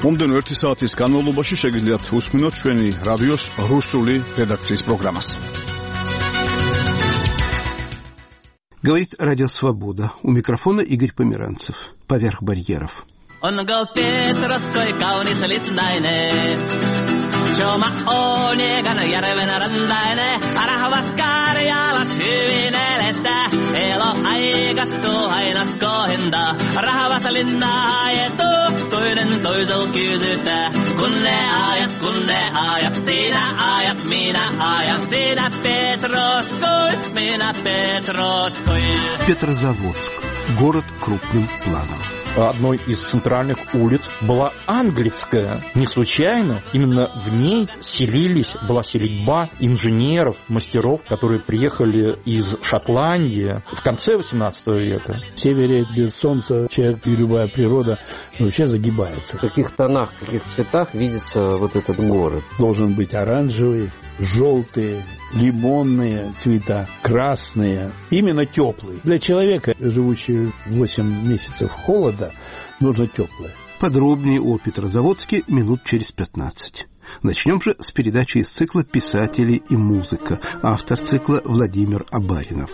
მომდენო 1 საათის განმავლობაში შეგიძლიათ უსმინოთ ჩვენი რადიოს რუსული редакციის программას. Говорит Радио Свобода. У микрофона Игорь Померанцев. Поверх барьеров. Петрозаводск. Город крупным планом. Одной из центральных улиц была Английская. Не случайно именно в ней была селитба инженеров, мастеров, которые приехали из Шотландии в конце XVIII века. В севере без солнца человек и любая природа вообще загибается. В каких тонах, в каких цветах видится вот этот город? Должен быть оранжевый, желтые, лимонные цвета, красные, именно теплые. Для человека, живущего 8 месяцев холода, нужно теплое. Подробнее о Петрозаводске минут через 15. Начнем же с передачи из цикла «Писатели и музыка». Автор цикла Владимир Абаринов.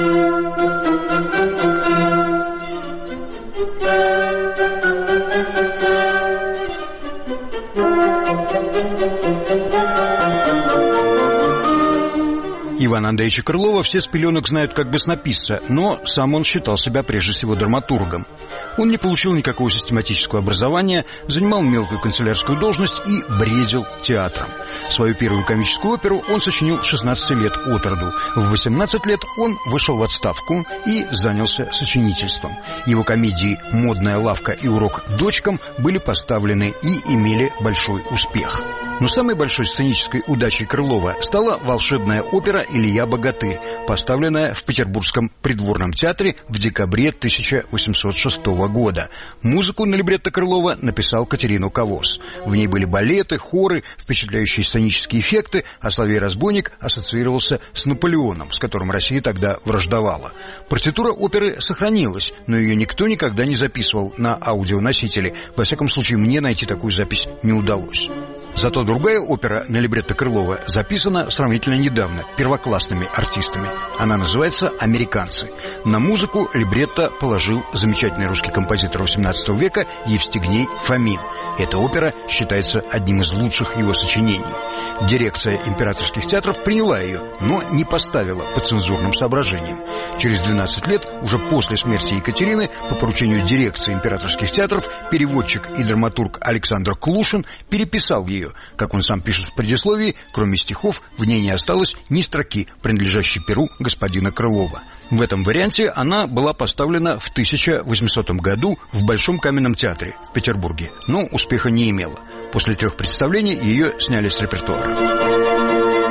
Ивана Андреевича Крылова все с пеленок знают как баснописца, но сам он считал себя прежде всего драматургом. Он не получил никакого систематического образования, занимал мелкую канцелярскую должность и бредил театром. Свою первую комическую оперу он сочинил 16 лет от роду. В 18 лет он вышел в отставку и занялся сочинительством. Его комедии «Модная лавка» и «Урок дочкам» были поставлены и имели большой успех. Но самой большой сценической удачей Крылова стала волшебная опера «Илья Богатырь», поставленная в Петербургском придворном театре в декабре 1806 года. Музыку на либретто Крылова написал Катерину Кавос. В ней были балеты, хоры, впечатляющие сценические эффекты, а соловей-разбойник ассоциировался с Наполеоном, с которым Россия тогда враждовала. Партитура оперы сохранилась, но ее никто никогда не записывал на аудионосители. Во всяком случае, мне найти такую запись не удалось. Зато другая опера на либретто Крылова записана сравнительно недавно первоклассными артистами. Она называется «Американцы». На музыку либретто положил замечательный русский композитор XVIII века Евстигней Фомин. Эта опера считается одним из лучших его сочинений. Дирекция императорских театров приняла ее, но не поставила по цензурным соображениям. Через 12 лет, уже после смерти Екатерины, по поручению дирекции императорских театров, переводчик и драматург Александр Клушин переписал ее. Как он сам пишет в предисловии, кроме стихов, в ней не осталось ни строки, принадлежащей перу господина Крылова. В этом варианте она была поставлена в 1800 году в Большом каменном театре в Петербурге, но успеха не имела. После 3 представлений ее сняли с репертуара.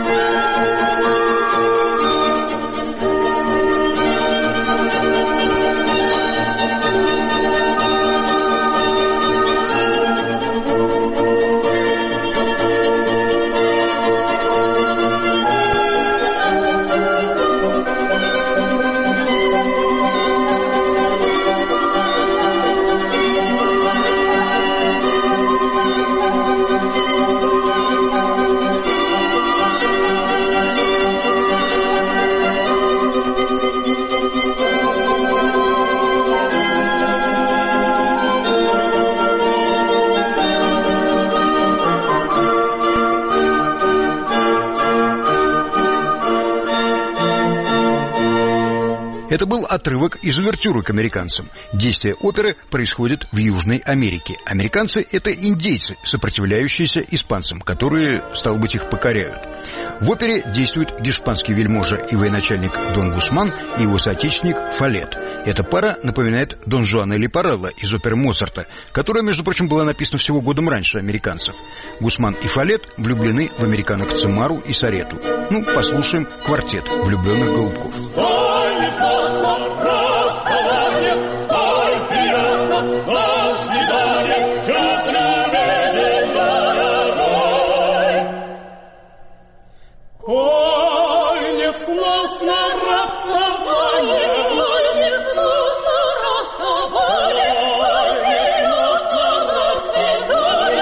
Это был отрывок из увертюры к «Американцам». Действие оперы происходит в Южной Америке. Американцы – это индейцы, сопротивляющиеся испанцам, которые, стало быть, их покоряют. В опере действует гешпанский вельможа и военачальник Дон Гусман и его соотечественник Фалет. Эта пара напоминает Дон Жуана Лепарелло из оперы Моцарта, которая, между прочим, была написана всего годом раньше «Американцев». Гусман и Фалет влюблены в американок Цимару и Сарету. Ну, послушаем квартет влюбленных голубков. Расставание,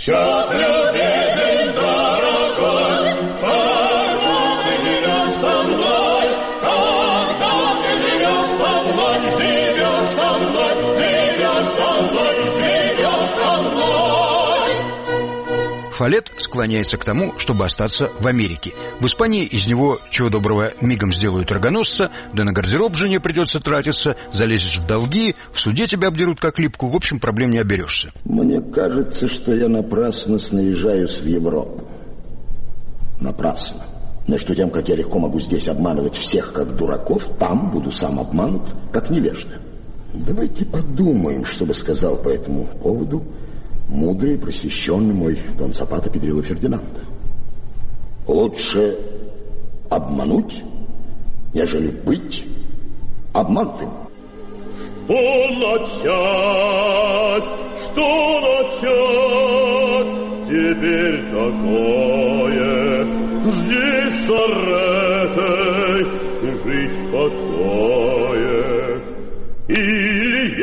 Час любезен, дорогой, когда ты живешь со мной, когда ты живешь со мной, живешь со мной, живешь со мной, живешь со мной. Фалет склоняется к тому, чтобы остаться в Америке. В Испании из него, чего доброго, мигом сделают рогоносца, да на гардероб жене придется тратиться, залезешь в долги, в суде тебя обдерут как липку, в общем, проблем не оберешься. Мне кажется, что я напрасно снаряжаюсь в Европу. Напрасно. Между тем, как я легко могу здесь обманывать всех как дураков, там буду сам обманут как невежда. Давайте подумаем, что бы сказал по этому поводу мудрый и просвещенный мой Дон Запата Педрило Фердинанда. Лучше обмануть, нежели быть обманутым. Что начать, теперь такое, здесь с Аретой жить в покое. Или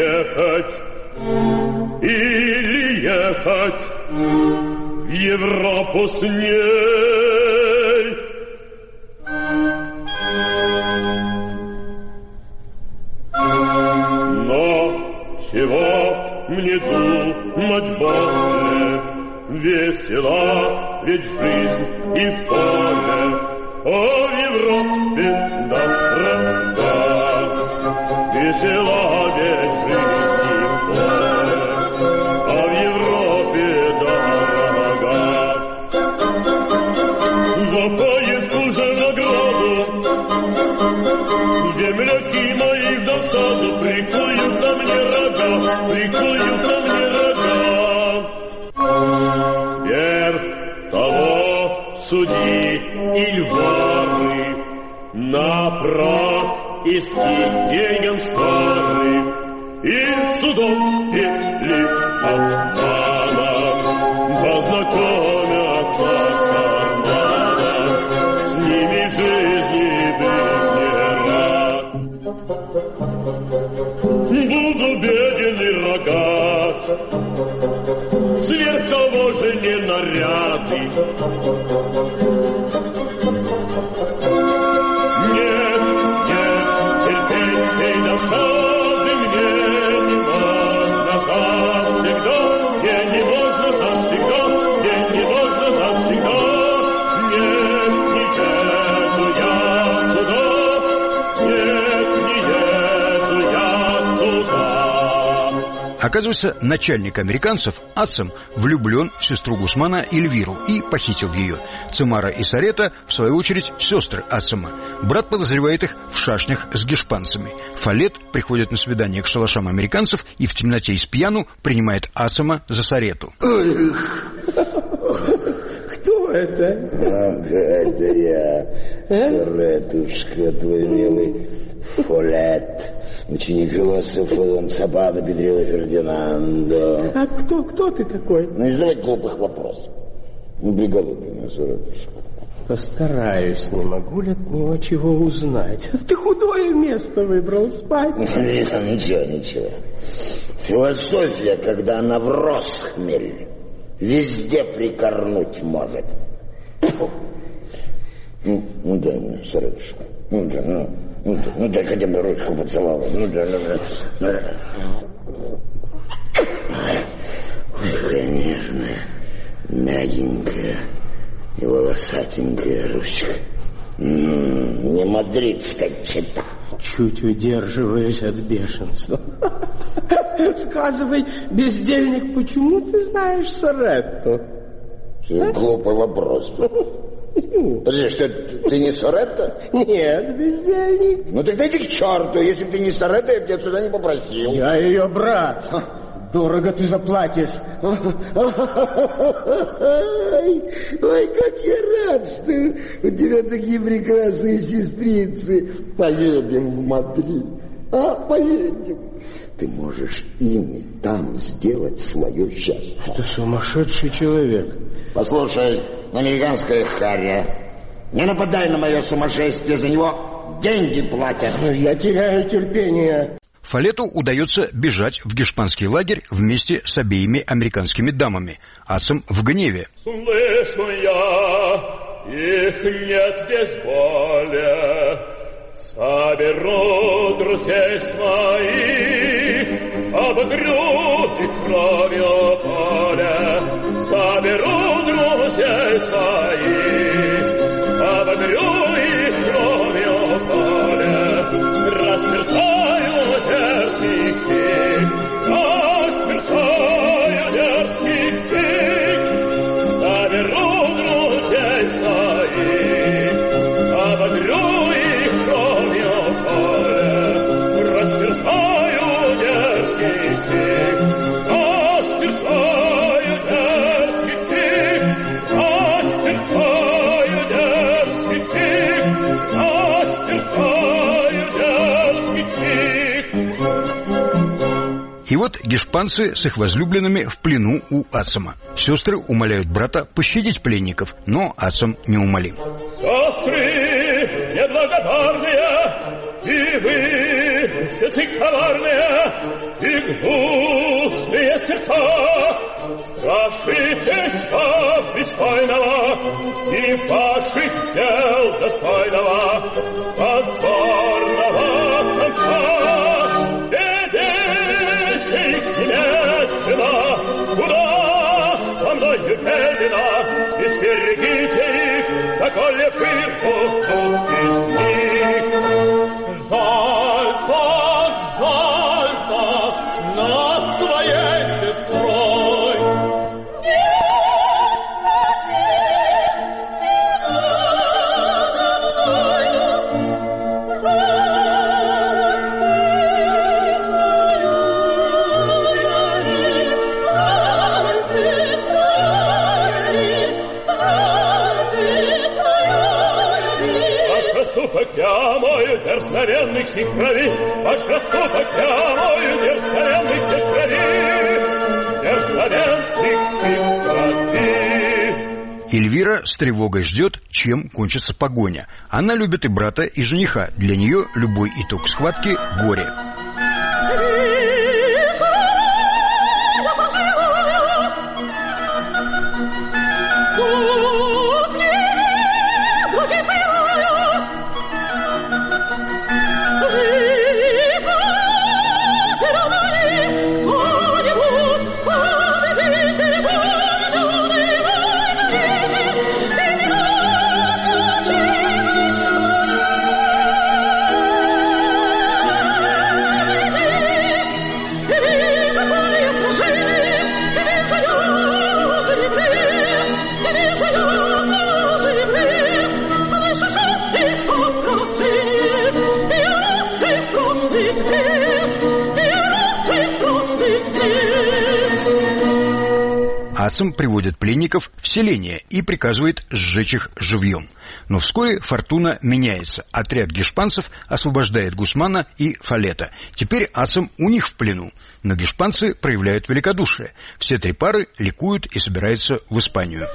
ехать в Европу с ней. Но чего мне думать более, весела ведь жизнь и в поле, а в Европе дорога, весела ведь жизнь и в поле, а в Европе дорога. За поездку же награду земляки мои в досаду прикуют на мне рога, прикуют на мне рога. Вверх того суди и воры, на прах и скинь деньгам старым, и судом или обманом познакомятся с карманом, с ними жизни без мира. Буду беден и рогат, сверх того же не нарядный. Нет, терпеть сей досады мне не можно завсегда, мне не можно завсегда, мне не можно навсегда. Нет, не еду я туда, нет, не еду я туда. Оказывается, начальник американцев, Ацем, влюблен в сестру Гусмана Эльвиру и похитил ее. Цимара и Сарета, в свою очередь, сестры Ацема. Брат подозревает их в шашнях с гешпанцами. Фалет приходит на свидание к шалашам американцев и в темноте и спьяну принимает Ацема за Сарету. Кто это? Это я, Саретушка, твой милый Фалет, ученик философа Дон Запата Педрило Фердинанда. А кто ты такой? Не задавай глупых вопросов. Не приголуби меня, Саретушка. Постараюсь, не могу ли от него чего узнать. Ты худое место выбрал спать. Ничего. Философия, когда она в россхмель, везде прикорнуть может. Ну дай мне, Саретушка. Ну дай хотя бы ручку поцеловать. Ой, какая нежная, мягенькая и волосатенькая ручка. Не мадридская чета. Чуть удерживаюсь от бешенства. Сказывай, бездельник, почему ты знаешь Саретту? Глупый вопрос. Подожди, что ты не Саретта? Нет, бездельник. Ну тогда иди к черту. Если бы ты не Саретта, я бы тебя сюда не попросил. Я ее брат. Дорого ты заплатишь. Ой, как я рад, что у тебя такие прекрасные сестрицы. Поедем в Мадрид. Поедем. Ты можешь ими там сделать свое счастье. Ты сумасшедший человек. Послушай, американская харя, не нападай на мое сумасшествие, за него деньги платят. Я теряю терпение. Фалету удается бежать в гешпанский лагерь вместе с обеими американскими дамами. Ацем в гневе. Слышу я, их нет здесь более. Соберу друзей своих, обогрю их кровью поле. Соберу друзей своих, обогрю их кровью поле. Растерзаю дерзких стих, растерзаю дерзких стих. Соберу друзей своих, обогрю их кровью поле. Растерзаю дерзких стих, растерзаю дерзких стих, растерзаю дерзких стих, растерзаю дерзких стих. И вот гешпанцы с их возлюбленными в плену у Ацема. Сестры умоляют брата пощадить пленников, но Ацем неумолим. Сестры неблагодарные, и вы, сердцы коварные, и гнусные сердца, страшитесь беспойного и ваших дел достойного, позорного конца. Бедите их немедленно, куда вам мною велено, и стерегите их, доколе вырвут из них. Жальца над своей сестрой. Проступок я мой, дерзновенных сих крови, ваш проступок я мой, дерзновенных сих крови, дерзновенных сих крови. Эльвира с тревогой ждет, чем кончится погоня. Она любит и брата, и жениха. Для нее любой итог схватки – горе. Ацем приводит пленников в селение и приказывает сжечь их живьем. Но вскоре фортуна меняется. Отряд гешпанцев освобождает Гусмана и Фалета. Теперь Ацем у них в плену. Но гешпанцы проявляют великодушие. Все три пары ликуют и собираются в Испанию.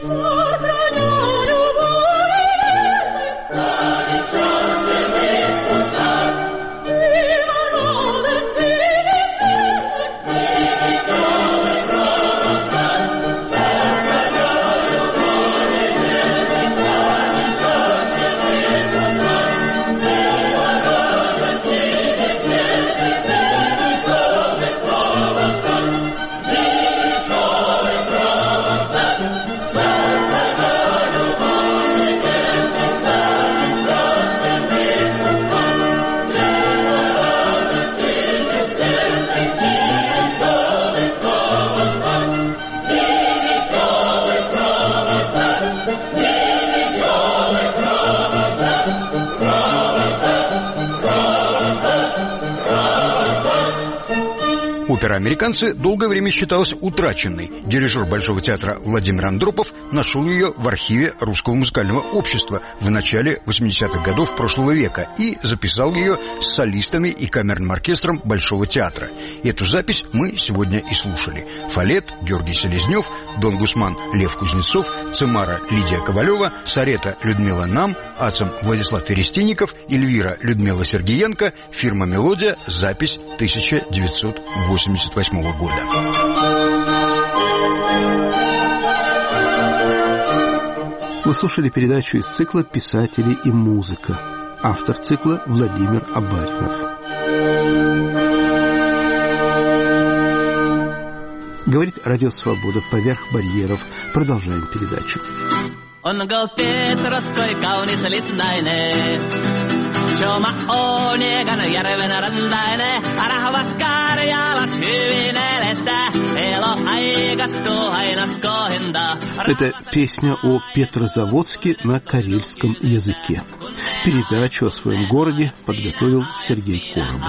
Опера «Американцы» долгое время считалась утраченной. Дирижер Большого театра Владимир Андропов нашел ее в архиве Русского музыкального общества в начале 80-х годов прошлого века и записал ее с солистами и камерным оркестром Большого театра. Эту запись мы сегодня и слушали. Фалет Георгий Селезнев, Дон Гусман Лев Кузнецов, Цимара Лидия Ковалева, Сарета Людмила Нам, Ацем Владислав Ферестинников, Эльвира Людмила Сергеенко, фирма «Мелодия», запись 1988 года. Вы слушали передачу из цикла «Писатели и музыка». Автор цикла Владимир Абаринов. Говорит Радио Свобода поверх барьеров. Продолжаем передачу. On Petroskoi kaunis litnainen, Joma Onegan järven rantainen, rahvas karjaavat hyvin elettä, elo aikastuu hainaskohinta. Это песня о Петрозаводске на карельском языке. Передачу о своем городе подготовил Сергей Коробов.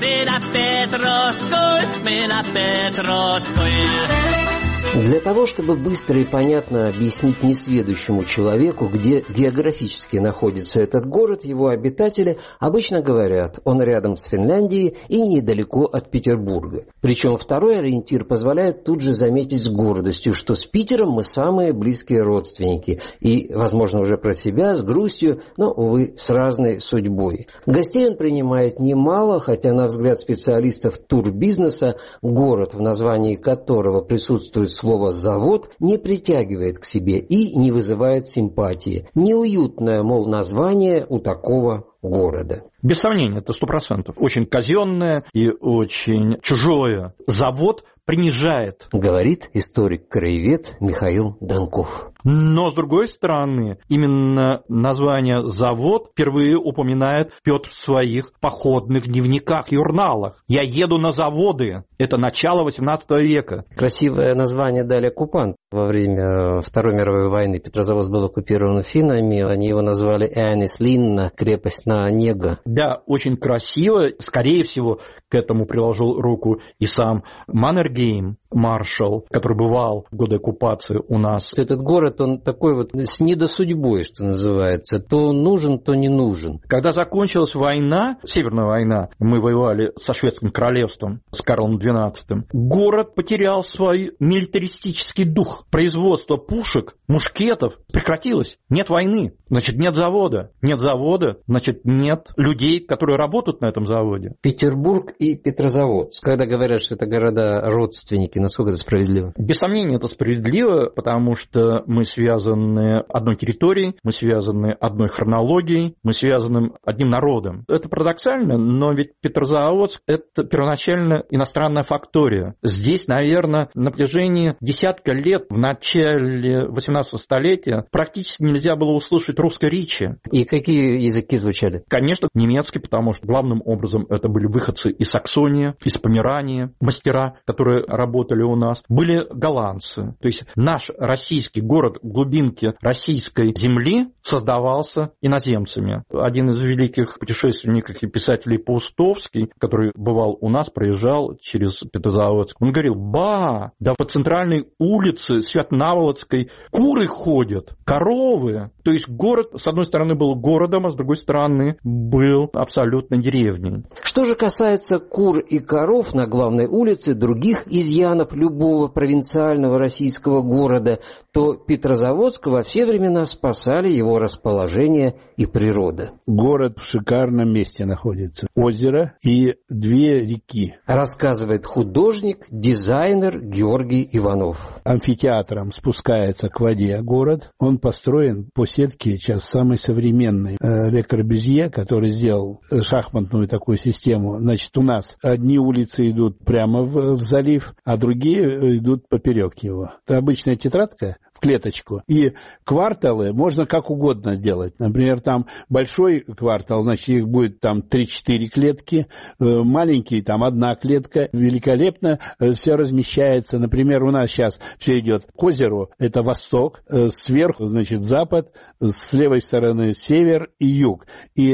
Для того, чтобы быстро и понятно объяснить несведущему человеку, где географически находится этот город, его обитатели обычно говорят, он рядом с Финляндией и недалеко от Петербурга. Причем второй ориентир позволяет тут же заметить с гордостью, что с Питером мы самые близкие родственники и, возможно, уже про себя, с грустью, но, увы, с разной судьбой. Гостей он принимает немало, хотя, на взгляд специалистов турбизнеса, город, в названии которого присутствует слово «завод», не притягивает к себе и не вызывает симпатии. Неуютное, мол, название у такого города. Без сомнения, это 100%. Очень казенное и очень чужое. Завод принижает. Говорит историк-краевед Михаил Донков. Но, с другой стороны, именно название «завод» впервые упоминает Петр в своих походных дневниках, журналах. «Я еду на заводы». Это начало XVIII века. Красивое название дали оккупанты. Во время Второй мировой войны Петрозаводск был оккупирован финнами. Они его назвали Эанислинна, крепость на Онега. Да, очень красиво. Скорее всего, к этому приложил руку и сам Маннергейм, маршал, который бывал в годы оккупации у нас. Этот город, он такой вот с недосудьбой, что называется. То нужен, то не нужен. Когда закончилась война, Северная война, мы воевали со Шведским королевством, с Карлом XII, город потерял свой милитаристический дух. Производство пушек, мушкетов прекратилось. Нет войны, значит, нет завода. Нет завода, значит, нет людей, которые работают на этом заводе. Петербург и Петрозаводск. Когда говорят, что это города-родственники, насколько это справедливо? Без сомнения, это справедливо, потому что мы связаны одной территорией, мы связаны одной хронологией, мы связаны одним народом. Это парадоксально, но ведь Петрозаводск – это первоначально иностранная фактория. Здесь, наверное, на протяжении десятка лет, в начале 18 столетия, практически нельзя было услышать русской речи. И какие языки звучали? Конечно, немецкий, потому что главным образом это были выходцы из Саксонии, из Померании, мастера, которые работали у нас. Были голландцы. То есть наш российский город в глубинке российской земли создавался иноземцами. Один из великих путешественников и писателей Паустовский, который бывал у нас, проезжал через Петрозаводск, он говорил: да по центральной улице Свято-Наволодской куры ходят, коровы. То есть город, с одной стороны, был городом, а с другой стороны, был абсолютно деревней. Что же касается кур и коров на главной улице, других изъянов любого провинциального российского города, то Петрозаводск во все времена спасали его расположение и природа. Город в шикарном месте находится. Озеро и две реки. Рассказывает художник, дизайнер Георгий Иванов. Амфитеатром спускается к воде город. Он построен по сетке сейчас самой современной. Ле Корбюзье, который сделал шахматную такую систему. Значит, у нас одни улицы идут прямо в залив, а другие идут поперек его. Это обычная тетрадка в клеточку. И кварталы можно как угодно делать. Например, там большой квартал, значит, их будет там 3-4 клетки, маленький там 1 клетка. Великолепно все размещается. Например, у нас сейчас все идет к озеру, это восток, сверху, значит, запад, с левой стороны север и юг. И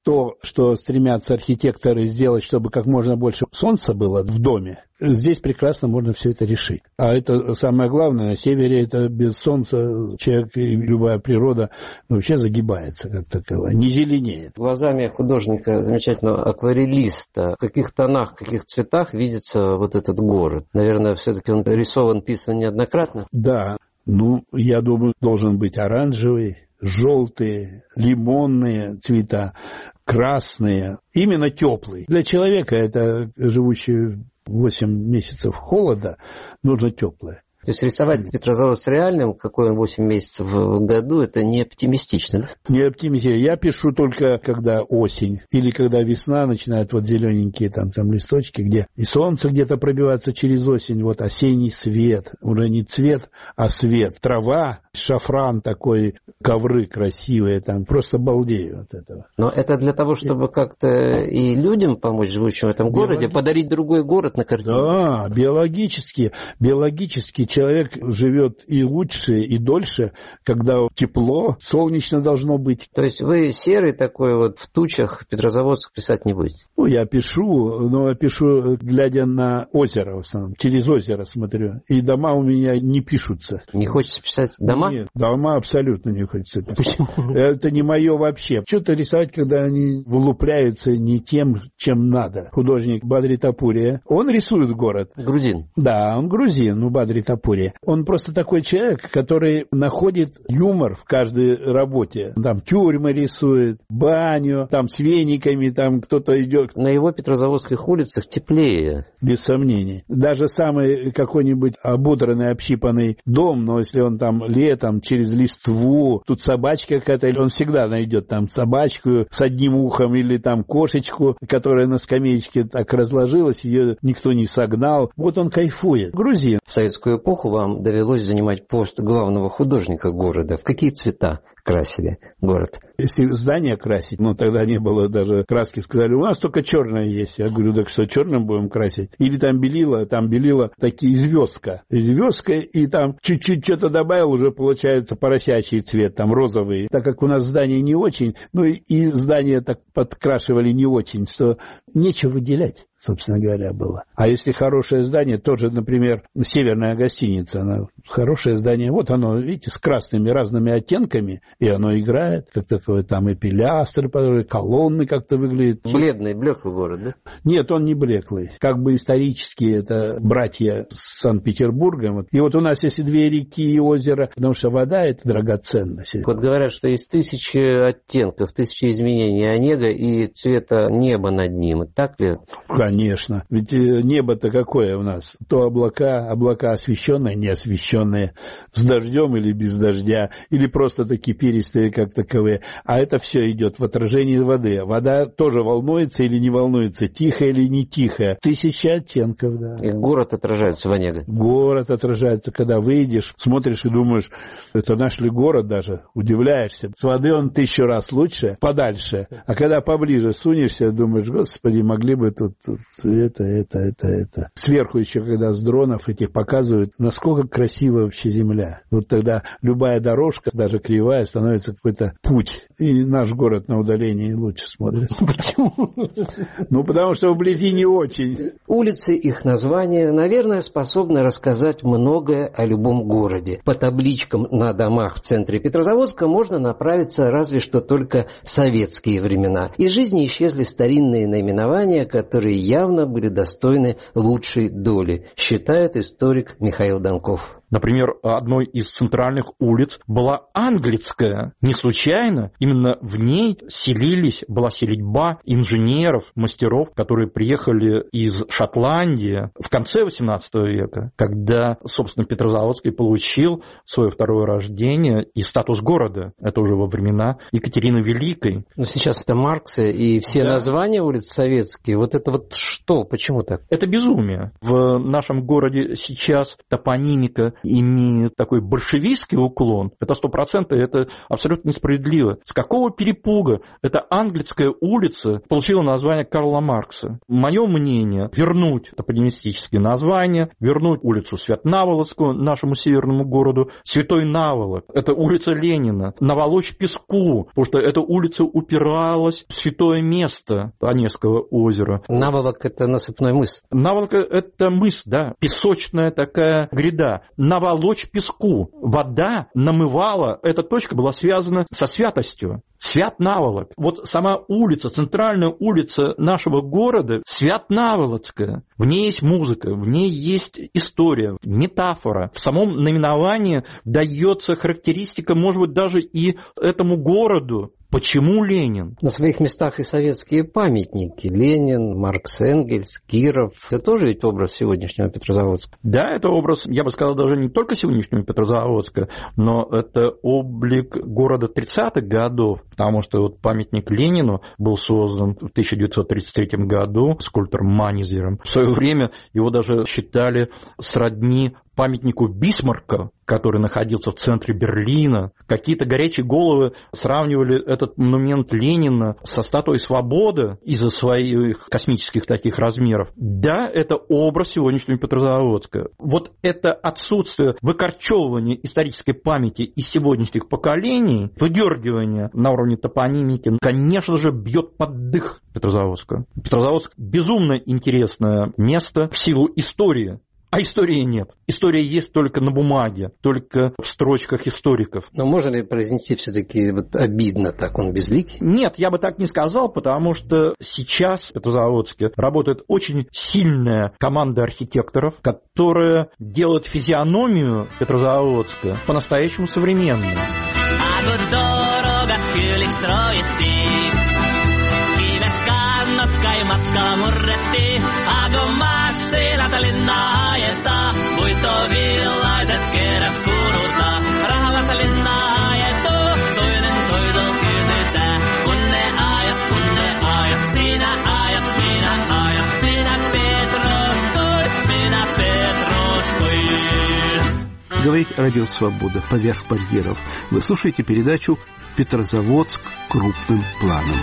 то, что стремятся архитекторы сделать, чтобы как можно больше солнца было в доме, здесь прекрасно можно все это решить. А это самое главное, на севере это без солнца человек и любая природа вообще загибается как таковая, не зеленеет. Глазами художника, замечательного акварелиста, в каких тонах, в каких цветах видится вот этот город? Наверное, все-таки он рисован, писан неоднократно? Да, я думаю, должен быть оранжевый, желтые, лимонные цвета, красные, именно теплые. Для человека, это живущий 8 месяцев холода, нужно теплое. То есть рисовать Петрозаводск реальным, какой он 8 месяцев в году, это не оптимистично, да? Не оптимистично. Я пишу только, когда осень, или когда весна начинает вот зелененькие там листочки, где и солнце где-то пробивается через осень, вот осенний свет, уже не цвет, а свет. Трава, шафран такой, ковры красивые, там просто балдею от этого. Но это для того, чтобы как-то и людям помочь, живущим в этом городе, подарить другой город на картине? Да, биологически человек живет и лучше, и дольше, когда тепло, солнечно должно быть. То есть вы серый такой вот в тучах Петрозаводск писать не будете? Я пишу, но пишу, глядя на озеро в основном. Через озеро смотрю. И дома у меня не пишутся. Не хочется писать дома? Нет, дома абсолютно не хочется писать. Почему? Это не мое вообще. Что-то рисовать, когда они вылупляются не тем, чем надо. Художник Бадри Тапури, он рисует город. Грузин? Да, он грузин, Бадри Тапури. Он просто такой человек, который находит юмор в каждой работе. Там тюрьмы рисует, баню, там с вениками, там кто-то идет. На его петрозаводских улицах теплее. Без сомнений. Даже самый какой-нибудь ободранный, общипанный дом, но если он там летом через листву, тут собачка какая-то, он всегда найдет там собачку с одним ухом или там кошечку, которая на скамеечке так разложилась, ее никто не согнал. Вот он кайфует. Грузин. В советскую эпоху вам довелось занимать пост главного художника города. В какие цвета красили город? Если здание красить, тогда не было даже краски, сказали, у нас только черное есть. Я говорю, так что, черным будем красить? Или там белила такие звездка и там чуть-чуть что-то добавил, уже получается поросячий цвет, там розовый. Так как у нас здание не очень, и здание так подкрашивали не очень, что нечего выделять, собственно говоря, было. А если хорошее здание, тоже, например, северная гостиница, она хорошее здание, вот оно, видите, с красными разными оттенками, и оно играет, как такое, там и пилястры, колонны как-то выглядят. Бледный, блеклый город, да? Нет, он не блеклый. Как бы исторически это братья с Санкт-Петербургом. И вот у нас есть 2 реки и озеро, потому что вода – это драгоценность. Вот говорят, что есть 1000 оттенков, 1000 изменений Онега и цвета неба над ним. Так ли? Конечно. Ведь небо-то какое у нас? То облака освещенные, не освещенные, с дождем или без дождя, или просто такие перистые, как таковые. А это все идет в отражении воды. Вода тоже волнуется или не волнуется, тихая или не тихая. 1000 оттенков, да. И город отражается в Онега. Город отражается, когда выйдешь, смотришь и думаешь, это наш ли город даже, удивляешься. С воды он 1000 раз лучше, подальше. А когда поближе сунешься, думаешь, господи, могли бы тут это. Сверху еще, когда с дронов этих показывают, насколько красивая вообще земля. Вот тогда любая дорожка, даже кривая, становится какой-то путь. И наш город на удалении лучше смотрится. Почему? Потому что вблизи не очень. Улицы, их названия, наверное, способны рассказать многое о любом городе. По табличкам на домах в центре Петрозаводска можно направиться разве что только в советские времена. Из жизни исчезли старинные наименования, которые явно были достойны лучшей доли, считает историк Михаил Донков. Например, одной из центральных улиц была Англицкая. Не случайно именно в ней была селитьба инженеров, мастеров, которые приехали из Шотландии в конце XVIII века, когда, собственно, Петрозаводск и получил свое второе рождение и статус города. Это уже во времена Екатерины Великой. Но сейчас это Марксы и все названия улиц советские. Вот это вот что? Почему так? Это безумие. В нашем городе сейчас топонимика имеет такой большевистский уклон, это 100%, это абсолютно несправедливо. С какого перепуга эта Английская улица получила название Карла Маркса? Мое мнение, вернуть топонимистические названия, вернуть улицу Свят-Наволоцкую, нашему северному городу, Святой Наволок, это улица Ленина, наволочь песку, потому что эта улица упиралась в святое место Онежского озера. Наволок – это насыпной мыс. Наволока – это мыс, да, песочная такая гряда. Наволочь песку. Вода намывала, эта точка была связана со святостью. Свят-Наволок. Вот сама улица, центральная улица нашего города, Свят-Наволоцкая. В ней есть музыка, в ней есть история, метафора. В самом наименовании дается характеристика, может быть, даже и этому городу. Почему Ленин? На своих местах и советские памятники. Ленин, Маркс, Энгельс, Киров. Это тоже ведь образ сегодняшнего Петрозаводска? Да, это образ, я бы сказал, даже не только сегодняшнего Петрозаводска, но это облик города 30-х годов, потому что вот памятник Ленину был создан в 1933 году скульптором Манезером. В свое время его даже считали сродни памятнику Бисмарка, который находился в центре Берлина. Какие-то горячие головы сравнивали этот монумент Ленина со статуей Свободы из-за своих космических таких размеров. Да, это образ сегодняшнего Петрозаводска. Вот это отсутствие выкорчевывания исторической памяти из сегодняшних поколений, выдергивание на уровне топонимики, конечно же, бьет под дых Петрозаводска. Петрозаводск безумно интересное место в силу истории. А истории нет. История есть только на бумаге, только в строчках историков. Но можно ли произнести все-таки вот обидно, так он безликий? Нет, я бы так не сказал, потому что сейчас в Петрозаводске работает очень сильная команда архитекторов, которая делает физиономию Петрозаводска по-настоящему современной. Matka murrettiin, Agomassilla linnaa ajetaan, puitovillaiset kerät kuulutaan, rahvasta linnaa ajetuu, toinen toiso kysytään, kun ne ajat, sinä ajat, minä Петровской. Говорит Радио Свобода поверх барьеров. Вы слушаете передачу «Петрозаводск крупным планом».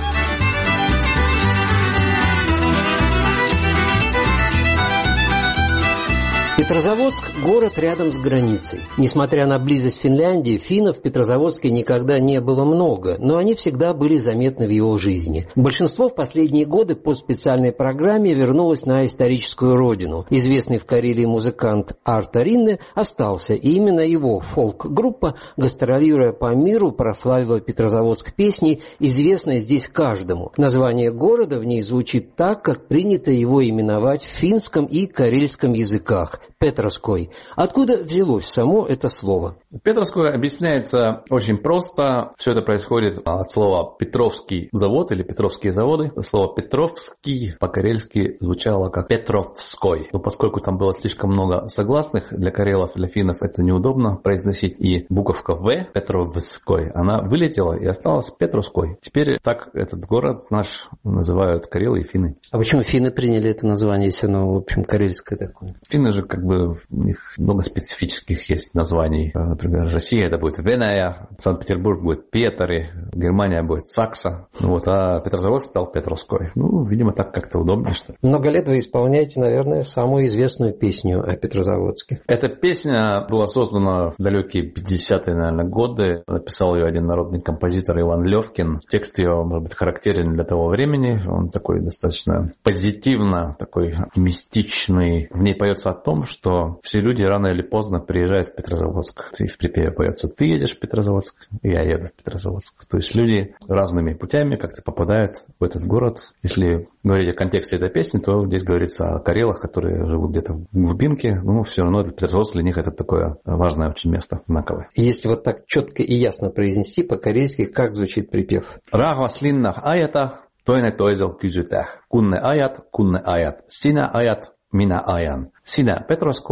Петрозаводск – город рядом с границей. Несмотря на близость Финляндии, финнов в Петрозаводске никогда не было много, но они всегда были заметны в его жизни. Большинство в последние годы по специальной программе вернулось на историческую родину. Известный в Карелии музыкант Арто Ринне остался, и именно его фолк-группа, гастролируя по миру, прославила Петрозаводск песней, известной здесь каждому. Название города в ней звучит так, как принято его именовать в финском и карельском языках – Петровской. Откуда взялось само это слово? Петровское объясняется очень просто. Все это происходит от слова «Петровский завод» или «Петровские заводы». Слово «Петровский» по-карельски звучало как «Петровской». Но поскольку там было слишком много согласных, для карелов, для финнов это неудобно произносить. И буковка «В» «Петровской» она вылетела и осталась «Петровской». Теперь так этот город наш называют карелы и финны. А почему финны приняли это название, если оно, в общем, карельское такое? Финны же как бы у них много специфических есть названий. Например, Россия это будет Веная, Санкт-Петербург будет Петри, Германия будет Сакса, а Петрозаводск стал Петровской. Видимо, так как-то удобнее, что ли. Много лет вы исполняете, наверное, самую известную песню о Петрозаводске. Эта песня была создана в далекие 50-е, наверное, годы. Написал ее один народный композитор Иван Левкин. Текст ее, может быть, характерен для того времени. Он такой достаточно позитивно, такой оптимистичный. В ней поется о том, что все люди рано или поздно приезжают в Петрозаводск. И в припеве поется: ты едешь в Петрозаводск, и я еду в Петрозаводск. То есть люди разными путями как-то попадают в этот город. Если говорить о контексте этой песни, то здесь говорится о карелах, которые живут где-то в глубинке. Все равно Петрозаводск для них это такое важное очень место, знаковое. Если вот так четко и ясно произнести по-карельски, как звучит припев? Rahvas linnah ajata, toinen toiselta kysytään. Kunne ajat, sinä ajat, minä ajan. Sinä Petrovskoi,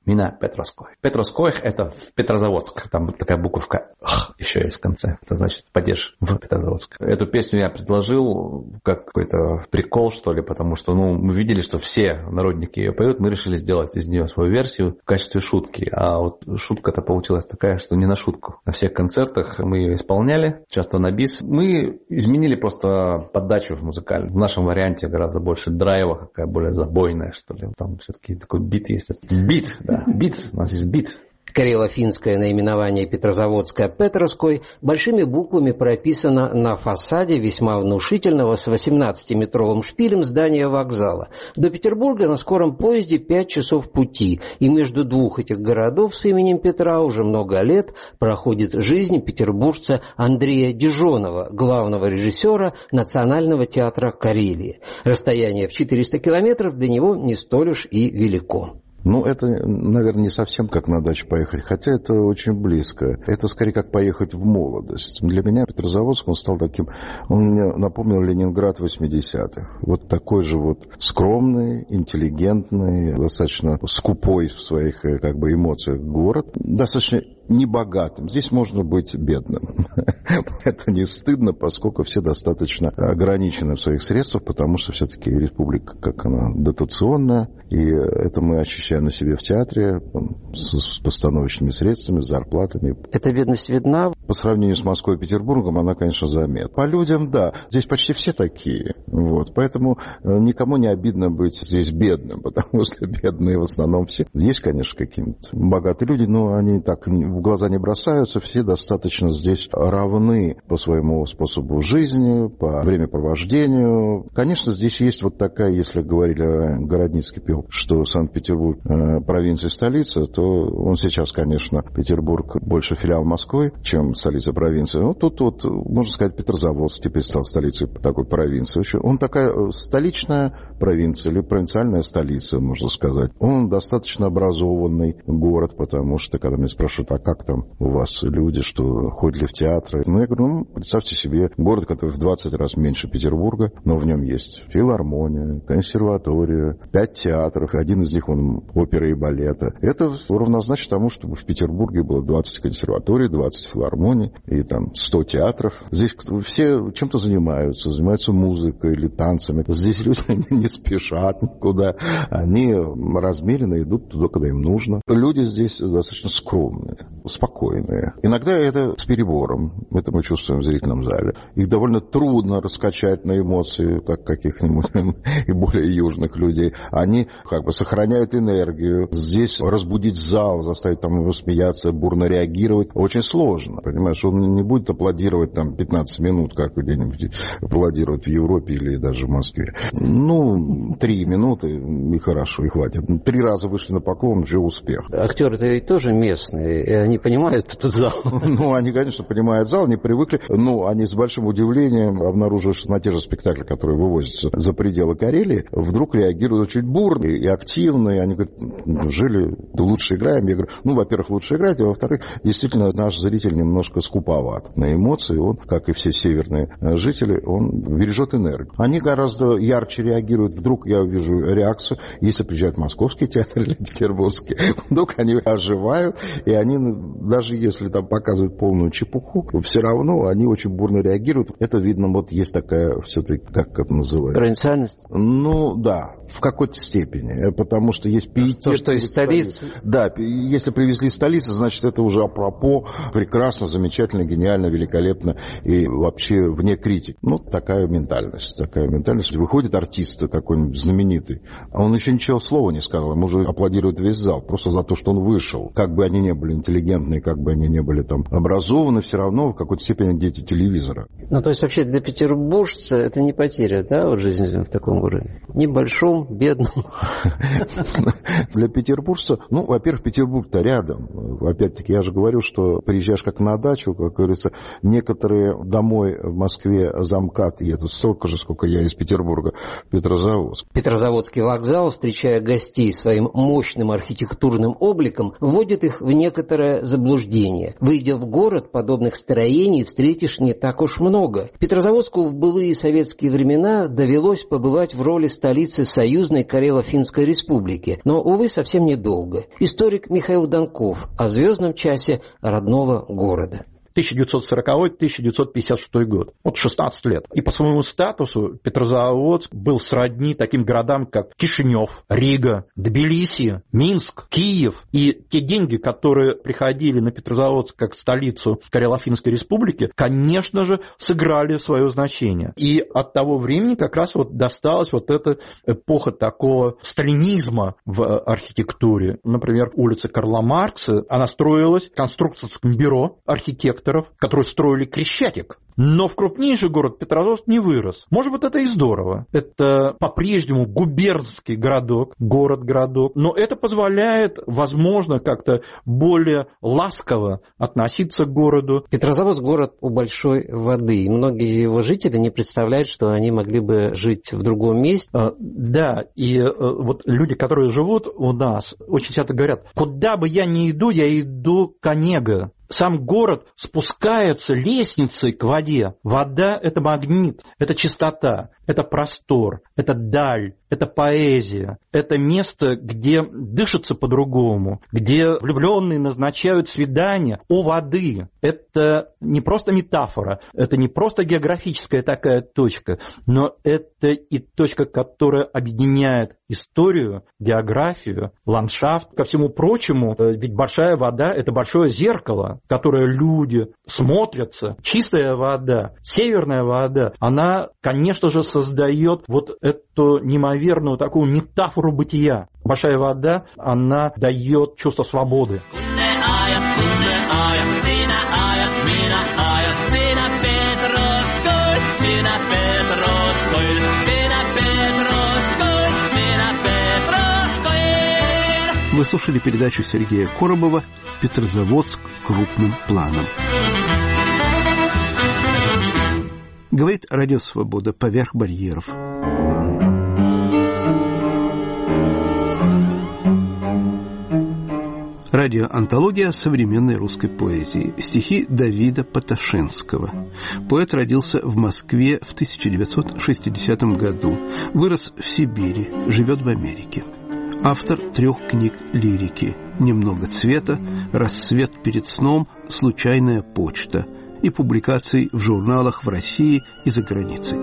Мина Петровской. Петровской — это в Петрозаводск. Там такая буковка еще есть в конце. Это значит «падеж в Петрозаводск». Эту песню я предложил как какой-то прикол, что ли, потому что мы видели, что все народники ее поют. Мы решили сделать из нее свою версию в качестве шутки. А вот шутка-то получилась такая, что не на шутку. На всех концертах мы ее исполняли, часто на бис. Мы изменили просто подачу музыкальную. В нашем варианте гораздо больше драйва, какая более забойная, что ли. Там все-таки такой бит есть. Бит, да, бит. У нас есть бит. Карело-финское наименование Петрозаводская Петровской большими буквами прописано на фасаде весьма внушительного с 18-метровым шпилем здания вокзала. До Петербурга на скором поезде 5 часов пути, и между двух этих городов с именем Петра уже много лет проходит жизнь петербуржца Андрея Дижонова, главного режиссера Национального театра Карелии. Расстояние в 400 километров для него не столь уж и велико. Ну, это, наверное, не совсем как на дачу поехать, хотя это очень близко. Это скорее как поехать в молодость. Для меня Петрозаводск, он стал таким, он мне напомнил Ленинград 80-х. Вот такой же вот скромный, интеллигентный, достаточно скупой в своих как бы эмоциях город. Достаточно небогатым. Здесь можно быть бедным. Это не стыдно, поскольку все достаточно ограничены в своих средствах, потому что все-таки республика, как она, дотационная, и это мы ощущаем на себе в театре с постановочными средствами, с зарплатами. Эта бедность видна? По сравнению с Москвой и Петербургом она, конечно, заметна. По людям, да. Здесь почти все такие. Вот. Поэтому никому не обидно быть здесь бедным, потому что бедные в основном все. Есть, конечно, какие-то богатые люди, но они так в глаза не бросаются. Все достаточно здесь равны по своему способу жизни, по времяпровождению. Конечно, здесь есть вот такая, если говорили, Городницкий пел, что Санкт-Петербург провинция и столица, то он сейчас, конечно, Петербург больше филиал Москвы, чем столица провинции. Ну, тут вот, можно сказать, Петрозаводск теперь стал столицей такой провинции. Он такая столичная провинция или провинциальная столица, можно сказать. Он достаточно образованный город, потому что, когда меня спрашивают, а как там у вас люди, что ходили в театры? Ну, я говорю, представьте себе город, который в 20 раз меньше Петербурга, но в нем есть филармония, консерватория, 5 театров, один из них он оперы и балета. Это равнозначно тому, чтобы в Петербурге было 20 консерваторий, 20 филармоний и там 100 театров. Здесь все чем-то занимаются музыкой или танцами. Здесь люди не спешат никуда, они размеренно идут туда, когда им нужно. Люди здесь достаточно скромные, спокойные. Иногда это с перебором, это мы чувствуем в зрительном зале. Их довольно трудно раскачать на эмоции, как каких-нибудь и более южных людей. Они как бы сохраняют энергию. Здесь разбудить зал, заставить там его смеяться, бурно реагировать очень сложно. Понимаешь, он не будет аплодировать там 15 минут, как где-нибудь аплодируют в Европе или даже в Москве. 3 минуты и хорошо, и хватит. 3 раза вышли на поклон, уже успех. Актеры-то ведь тоже местные, и они понимают этот зал. Они, конечно, понимают зал, не привыкли, но они с большим удивлением обнаруживают, что на те же спектакли, которые вывозятся за пределы Карелии, вдруг реагируют очень бурно и активно, и они говорят, неужели лучше играем? Я говорю, во-первых, лучше играть, а во-вторых, действительно, наш зритель немножко скуповат на эмоции, он, как и все северные жители, он бережет энергию. Они гораздо ярче реагируют, вдруг я вижу реакцию, если приезжает московский театр или петербургский, вдруг они оживают, и они, даже если там показывают полную чепуху, все равно они очень бурно реагируют. Это видно, вот есть такая все-таки, как это называется? Провинциальность? Да, в какой-то степени, потому что есть пиетет. То, что из столицы. Да, если привезли из столицы, значит, это уже апропо, прекрасно, замечательно, гениально, великолепно и вообще вне критики. Такая ментальность. Выходит артист какой-нибудь знаменитый, а он еще ничего слова не сказал, ему уже аплодирует весь зал, просто за то, что он вышел. Как бы они ни были интеллигентны, как бы они ни были там образованы, все равно в какой-то степени дети телевизора. То есть вообще для петербуржца это не потеря, да, вот жизнь в таком городе? Небольшом, бедном. Для петербуржца, во-первых, Петербург-то рядом. Опять-таки, я же говорю, что приезжаешь как на дачу, как говорится, некоторые домой в Москве за МКАД едут столько же, сколько я из Петербурга в Петрозаводск. Петрозаводский вокзал, встречая гостей своим мощным архитектурным обликом, вводит их в некоторое заблуждение. Выйдя в город, подобных строений встретишь не так уж много. Петрозаводску в былые советские времена довелось побывать в роли столицы Союза союзной Карело-Финской республики, но, увы, совсем недолго. Историк Михаил Донков о звездном часе родного города. 1940-1956 год. Вот 16 лет. И по своему статусу Петрозаводск был сродни таким городам, как Кишинев, Рига, Тбилиси, Минск, Киев. И те деньги, которые приходили на Петрозаводск как столицу Карело-Финской республики, конечно же, сыграли свое значение. И от того времени как раз вот досталась вот эта эпоха такого сталинизма в архитектуре. Например, улица Карла Маркса, она строилась конструкторским бюро архитекторов, которые строили Крещатик. Но в крупнейший город Петрозаводск не вырос. Может быть, это и здорово. Это по-прежнему губернский городок, город-городок. Но это позволяет, возможно, как-то более ласково относиться к городу. Петрозаводск – город у большой воды. И многие его жители не представляют, что они могли бы жить в другом месте. Да, и вот люди, которые живут у нас, очень часто говорят, куда бы я ни иду, я иду к Онега. Сам город спускается лестницей к воде. Вода – это магнит, это чистота, это простор, это даль, это поэзия. Это место, где дышится по-другому, где влюбленные назначают свидания у воды. Это не просто метафора, это не просто географическая такая точка, но это и точка, которая объединяет историю, географию, ландшафт. Ко всему прочему, ведь большая вода – это большое зеркало, в которое люди смотрятся. Чистая вода, северная вода, она, конечно же, создает вот эту неимоверную такую метафору бытия. Большая вода, она дает чувство свободы. Вы слушали передачу Сергея Коробова «Петрозаводск крупным планом». Говорит Радио Свобода поверх барьеров. Радиоантология современной русской поэзии. Стихи Давида Поташинского. Поэт родился в Москве в 1960 году. Вырос в Сибири, живет в Америке. Автор 3 книг лирики: «Немного цвета», «Рассвет перед сном», «Случайная почта» и публикаций в журналах в России и за границей.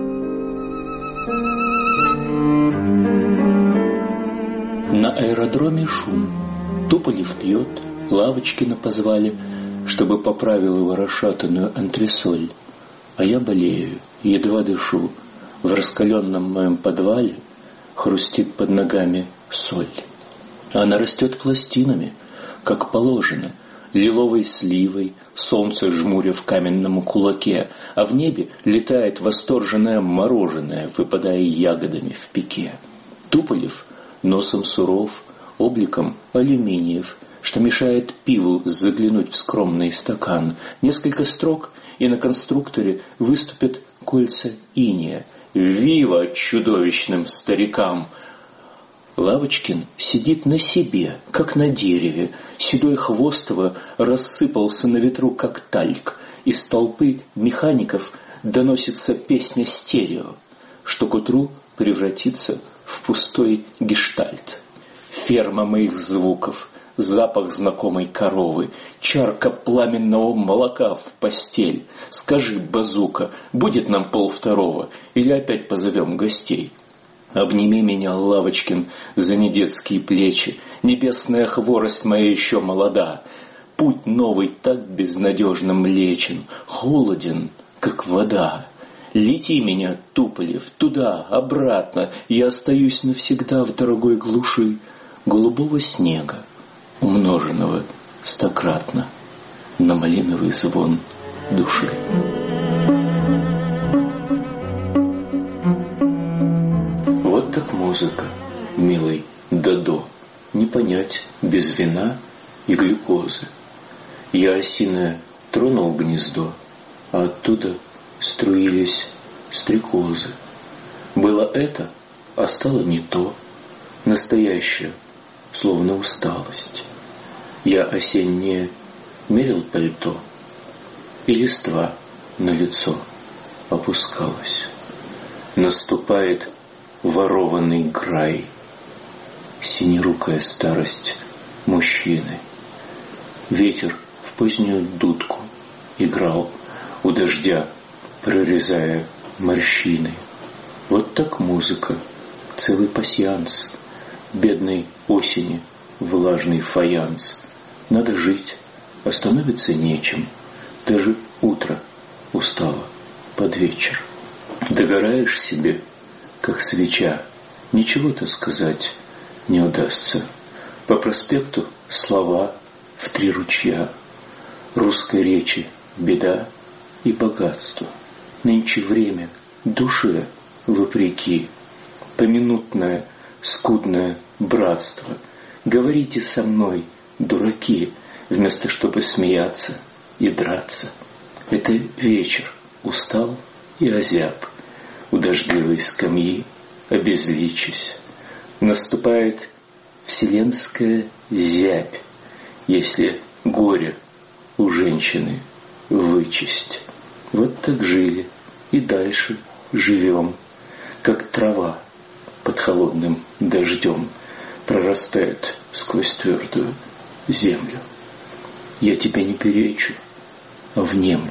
На аэродроме шум. Туполев пьет, Лавочкина позвали, чтобы поправил его расшатанную антресоль. А я болею, едва дышу. В раскаленном моем подвале хрустит под ногами соль. Она растет пластинами, как положено, лиловой сливой, солнце жмуря в каменном кулаке, а в небе летает восторженное мороженое, выпадая ягодами в пике. Туполев носом суров, обликом алюминиев, что мешает пиву заглянуть в скромный стакан. Несколько строк, и на конструкторе выступят кольца иния. Вива чудовищным старикам! Лавочкин сидит на себе, как на дереве. Седой хвост его рассыпался на ветру, как тальк. Из толпы механиков доносится песня стерео, что к утру превратится в пустой гештальт. Ферма моих звуков, запах знакомой коровы, чарка пламенного молока в постель. Скажи, базука, будет нам 1:30 или опять позовем гостей? Обними меня, Лавочкин, за недетские плечи. Небесная хворость моя еще молода. Путь новый так безнадежно млечен, холоден, как вода. Лети меня, Туполев, туда, обратно. Я остаюсь навсегда в дорогой глуши голубого снега, умноженного стократно на малиновый звон души. Вот так музыка, милый Додо, не понять без вина и глюкозы. Я осиное тронул гнездо, а оттуда струились стрекозы. Было это, а стало не то, настоящее, словно усталость. Я осеннее мерил пальто, и листва на лицо опускалась. Наступает ворованный край. Синерукая старость мужчины. Ветер в позднюю дудку играл у дождя, прорезая морщины. Вот так музыка, целый пасьянс, бедной осени влажный фаянс. Надо жить, остановиться нечем, даже утро устало под вечер. Догораешь себе, как свеча, ничего-то сказать не удастся. По проспекту слова в 3 ручья, русской речи беда и богатство. Нынче время душе вопреки, поминутное скудное братство. Говорите со мной, дураки, вместо чтобы смеяться и драться. Это вечер, устал и озяб, у дождливой скамьи обезличусь. Наступает вселенская зябь, если горе у женщины вычесть. Вот так жили и дальше живем, как трава под холодным дождем прорастает сквозь твердую землю. Я тебе не перечу, а внемлю.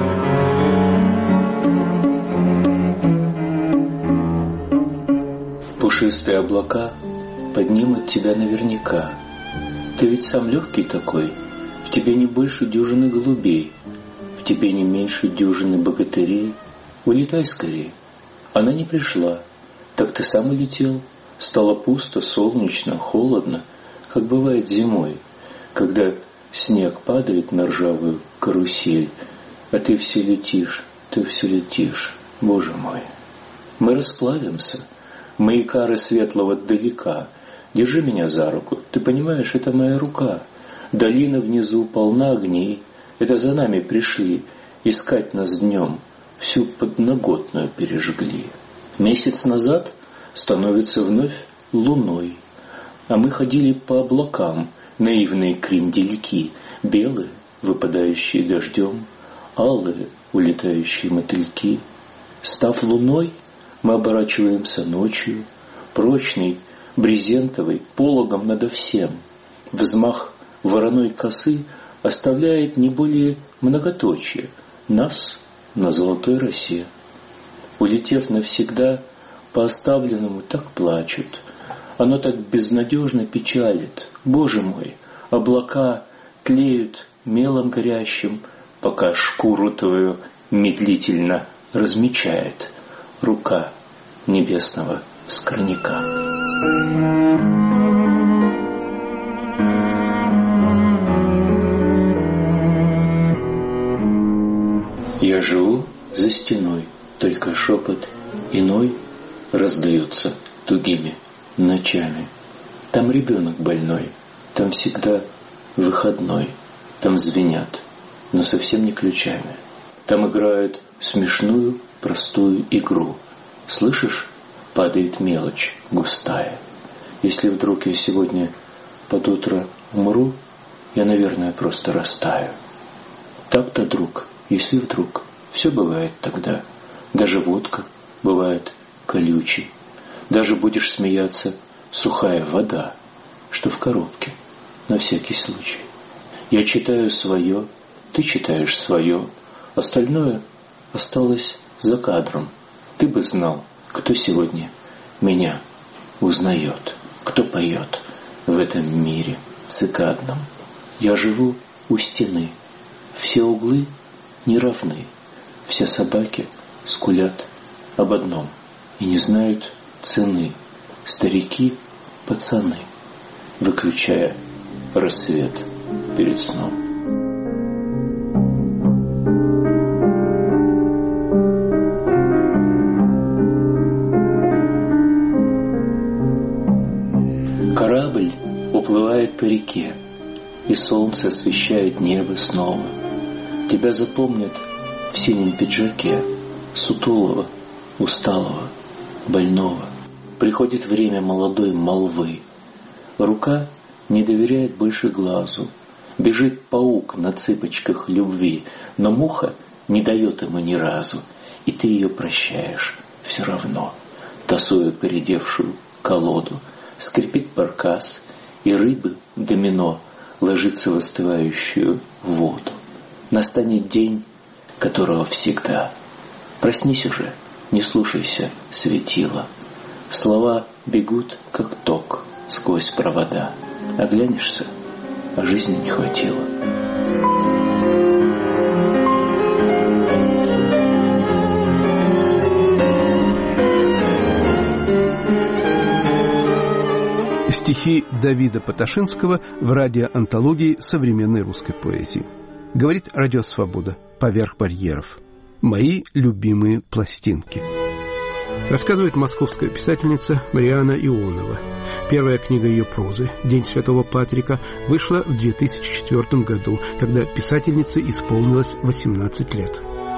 Пушистые облака поднимут тебя наверняка. Ты ведь сам легкий такой, в тебе не больше дюжины голубей, в тебе не меньше дюжины богатырей. Улетай скорее. Она не пришла, так ты сам улетел. Стало пусто, солнечно, холодно, как бывает зимой, когда снег падает на ржавую карусель, а ты все летишь, Боже мой. Мы расплавимся, мои кары светлого далека. Держи меня за руку, ты понимаешь, это моя рука. Долина внизу полна огней, это за нами пришли искать нас днем, всю подноготную пережгли. Месяц назад становится вновь луной, а мы ходили по облакам, наивные крендельки, белые, выпадающие дождем, алые, улетающие мотыльки. Став луной, мы оборачиваемся ночью, прочный, брезентовый, пологом надо всем. Взмах вороной косы оставляет не более многоточие нас на золотой росе. Улетев навсегда, по оставленному так плачут, оно так безнадежно печалит. Боже мой, облака тлеют мелом горящим, пока шкуру твою медлительно размечает рука небесного скорняка. Я живу за стеной, только шепот иной раздается тугими ночами. Там ребенок больной, там всегда выходной, там звенят, но совсем не ключами. Там играют смешную, простую игру. Слышишь, падает мелочь густая. Если вдруг я сегодня под утро умру, я, наверное, просто растаю. Так-то, друг, если вдруг, все бывает тогда. Даже водка бывает колючей. Даже будешь смеяться, сухая вода, что в коробке, на всякий случай. Я читаю свое, ты читаешь свое, остальное осталось за кадром. Ты бы знал, кто сегодня меня узнает, кто поет в этом мире цикадном. Я живу у стены, все углы неравны, все собаки скулят об одном и не знают цены. Старики, пацаны, выключая рассвет перед сном. Корабль уплывает по реке, и солнце освещает небо снова. Тебя запомнят в синем пиджаке, сутулого, усталого, больного. Приходит время молодой молвы. Рука не доверяет больше глазу. Бежит паук на цыпочках любви, но муха не дает ему ни разу, и ты ее прощаешь все равно. тасуя поредевшую колоду. Скрипит баркас, и рыбы домино ложится в остывающую воду. Настанет день, которого всегда. Проснись уже, не слушайся светила. Слова бегут, как ток, сквозь провода. Оглянешься, а жизни не хватило. Стихи Давида Поташинского в радиоантологии современной русской поэзии. Говорит Радио Свобода. Поверх барьеров. Мои любимые пластинки. Рассказывает московская писательница Марианна Ионова. Первая книга ее прозы «День Святого Патрика» вышла в 2004 году, когда писательнице исполнилось 18 лет.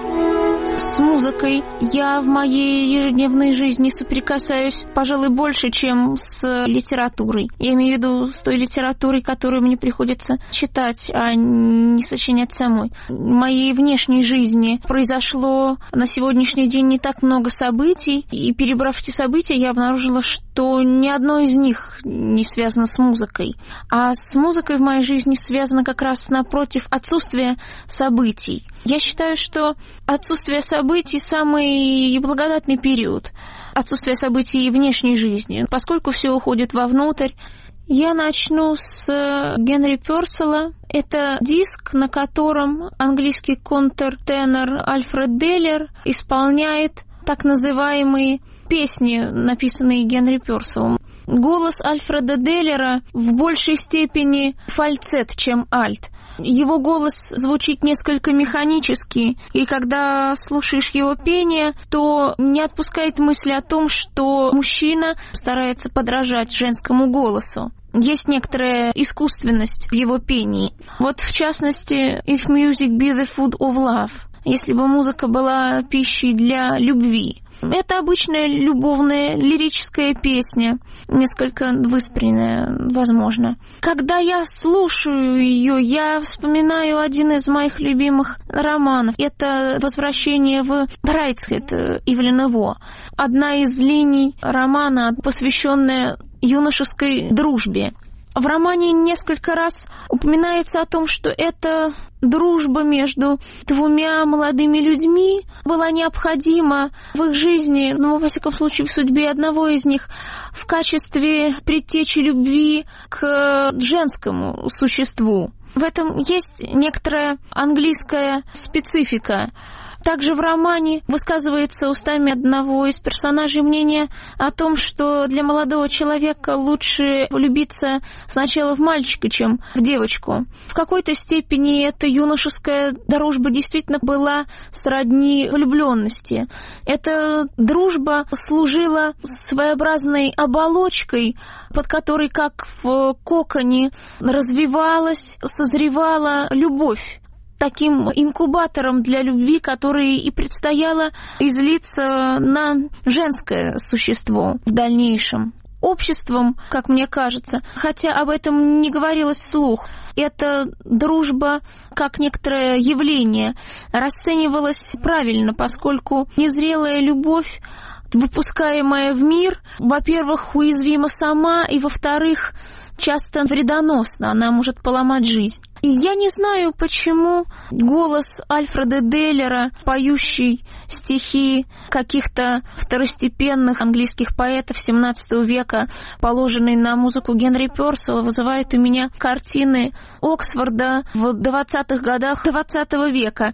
С музыкой я в моей ежедневной жизни соприкасаюсь, пожалуй, больше, чем с литературой. Я имею в виду с той литературой, которую мне приходится читать, а не сочинять самой. В моей внешней жизни произошло на сегодняшний день не так много событий, и, перебрав эти события, я обнаружила, что ни одно из них не связано с музыкой. А с музыкой в моей жизни связано как раз напротив отсутствие событий. Я считаю, что отсутствие событий – самый благодатный период. Отсутствие событий внешней жизни, поскольку все уходит вовнутрь. Я начну с Генри Пёрселла. Это диск, на котором английский контртенор Альфред Деллер исполняет так называемые песни, написанные Генри Пёрселлом. Голос Альфреда Деллера в большей степени фальцет, чем альт. Его голос звучит несколько механически, и когда слушаешь его пение, то не отпускает мысли о том, что мужчина старается подражать женскому голосу. Есть некоторая искусственность в его пении. Вот в частности, «If music be the food of love», если бы музыка была пищей для любви. Это обычная любовная лирическая песня, несколько выспренная, возможно. Когда я слушаю ее, я вспоминаю один из моих любимых романов. Это «Возвращение в Брайтсхед» Ивлена Во. Одна из линий романа, посвященная юношеской дружбе. В романе несколько раз упоминается о том, что эта дружба между двумя молодыми людьми была необходима в их жизни, но, во всяком случае, в судьбе одного из них, в качестве предтечи любви к женскому существу. В этом есть некоторая английская специфика. Также в романе высказывается устами одного из персонажей мнение о том, что для молодого человека лучше влюбиться сначала в мальчика, чем в девочку. В какой-то степени эта юношеская дружба действительно была сродни влюбленности. Эта дружба служила своеобразной оболочкой, под которой, как в коконе, развивалась, созревала любовь. Таким инкубатором для любви, который и предстояло излиться на женское существо в дальнейшем. Обществом, как мне кажется, хотя об этом не говорилось вслух, эта дружба, как некоторое явление, расценивалась правильно, поскольку незрелая любовь, выпускаемая в мир, во-первых, уязвима сама, и, во-вторых, часто вредоносна, она может поломать жизнь. И я не знаю, почему голос Альфреда Деллера, поющий стихи каких-то второстепенных английских поэтов XVII века, положенный на музыку Генри Пёрселла, вызывает у меня картины Оксфорда в 20-х годах XX века.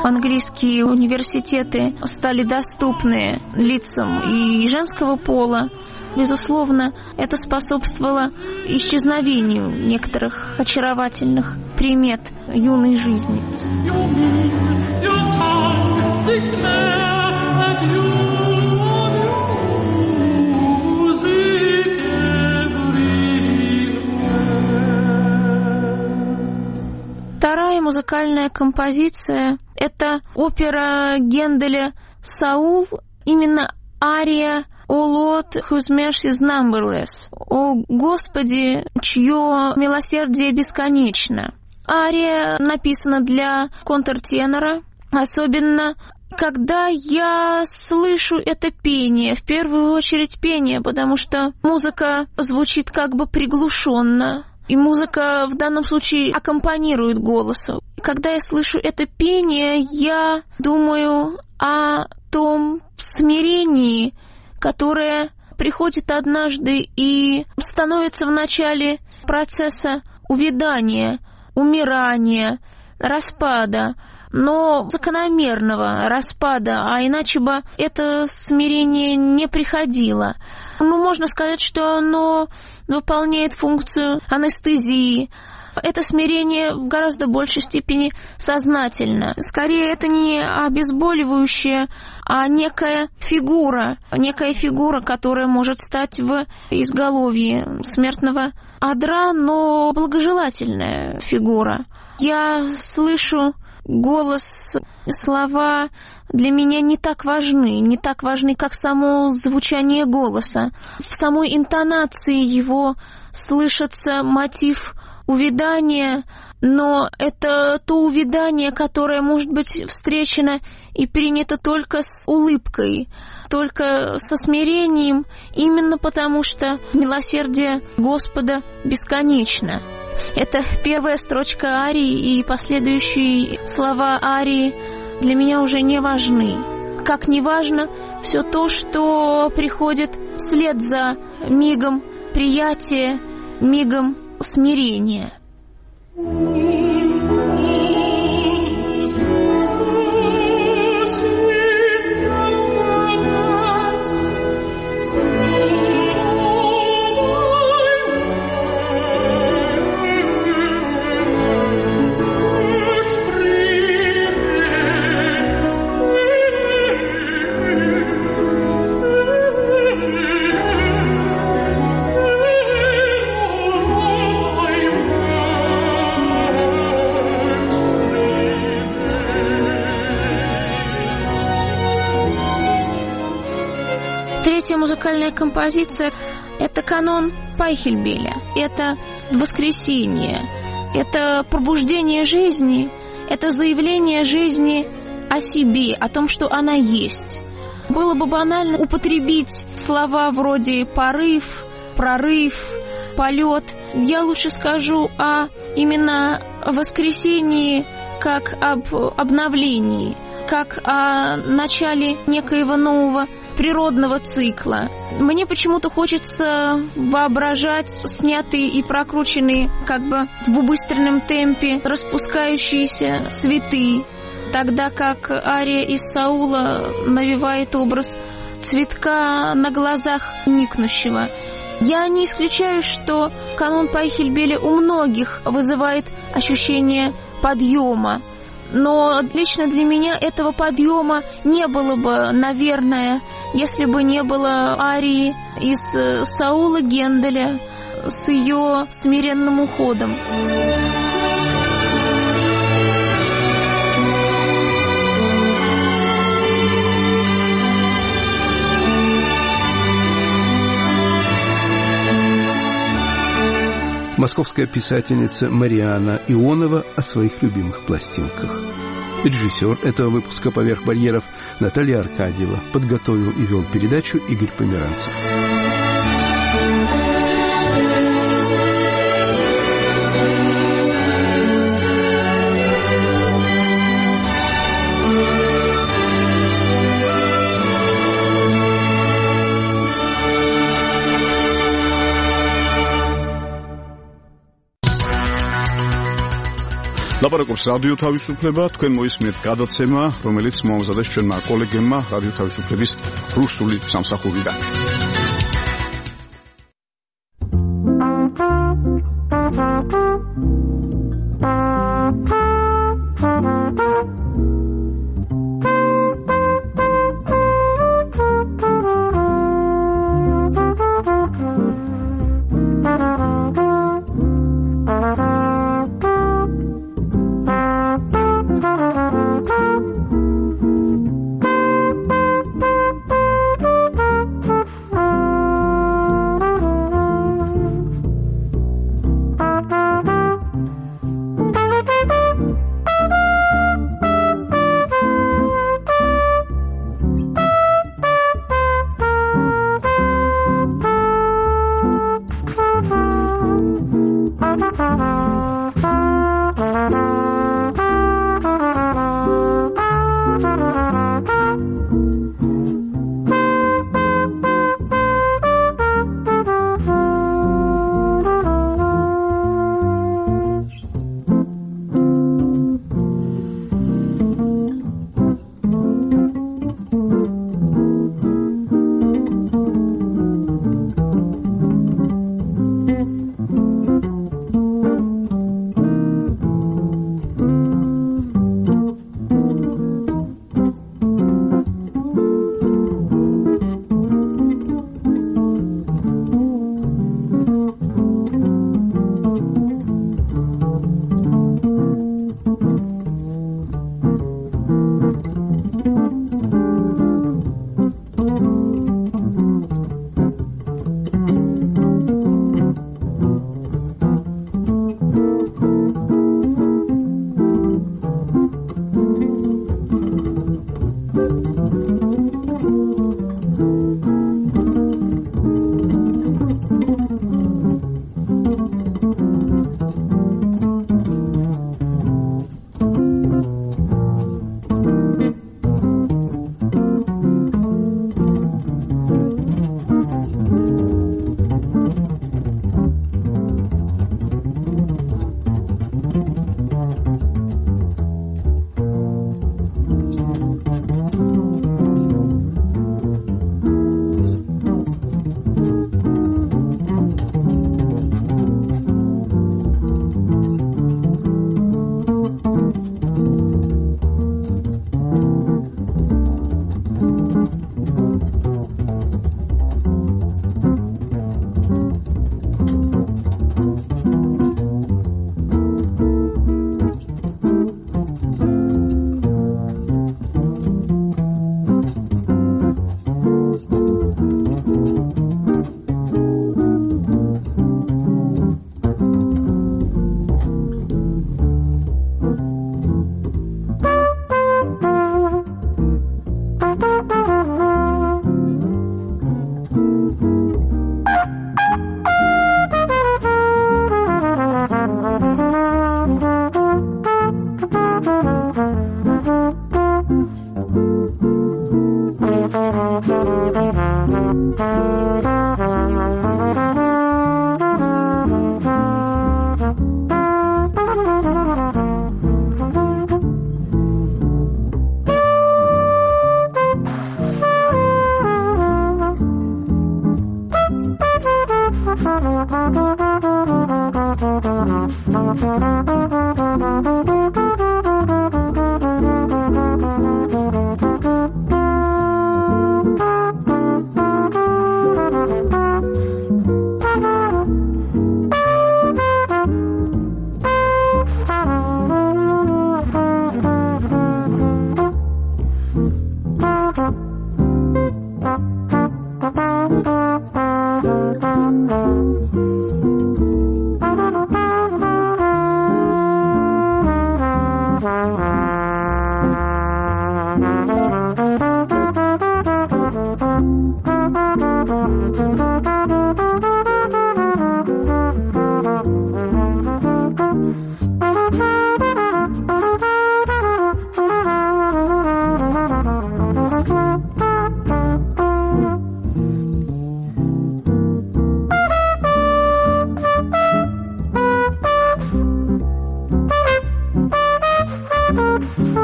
английские университеты стали доступны лицам и женского пола, безусловно, это способствовало исчезновению некоторых очаровательных примет юной жизни. Вторая музыкальная композиция – это опера Генделя «Саул», именно ария «O Lord, whose mercy is numberless», «О Господи, чье милосердие бесконечно». Ария написана для контртенора, особенно когда я слышу это пение, в первую очередь пение, потому что музыка звучит как бы приглушенно. И музыка в данном случае аккомпанирует голосу. Когда я слышу это пение, я думаю о том смирении, которое приходит однажды и становится в начале процесса увядания, умирания, распада, но закономерного распада, а иначе бы это смирение не приходило. Можно сказать, что оно выполняет функцию анестезии. Это смирение в гораздо большей степени сознательно. Скорее, это не обезболивающее, а некая фигура, которая может стать в изголовье смертного одра, но благожелательная фигура. Я слышу голос, слова для меня не так важны, как само звучание голоса. В самой интонации его слышится мотив увядания, но это то увядание, которое может быть встречено и принято только с улыбкой, только со смирением, именно потому что милосердие Господа бесконечно. Это первая строчка арии, и последующие слова арии для меня уже не важны. Как не важно все то, что приходит вслед за мигом приятия, мигом смирения. Третья музыкальная композиция – это канон Пайхельбеля, это воскресение, это пробуждение жизни, это заявление жизни о себе, о том, что она есть. Было бы банально употребить слова вроде «порыв», «прорыв», «полет». Я лучше скажу о именно воскресении как об обновлении, как о начале некоего нового природного цикла. Мне почему-то хочется воображать снятые и прокрученные как бы в убыстренном темпе распускающиеся цветы, тогда как ария из Саула навевает образ цветка на глазах никнущего. Я не исключаю, что канон Пайхельбеля у многих вызывает ощущение подъема, но лично для меня этого подъема не было бы, наверное, если бы не было арии из Саула Генделя с ее смиренным уходом. Московская писательница Марианна Ионова о своих любимых пластинках. Режиссер этого выпуска «Поверх барьеров» Наталья Аркадьева. Подготовил и вел передачу Игорь Померанцев. მოლაპარაკობს რადიო თავისუფლება, თქვენ მოისმენთ გადაცემა, რომელიც მოამზადეს ჩვენმა კოლეგებმა რადიო თავისუფლების რუსული სამსახურიდან.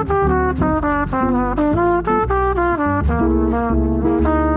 Thank you.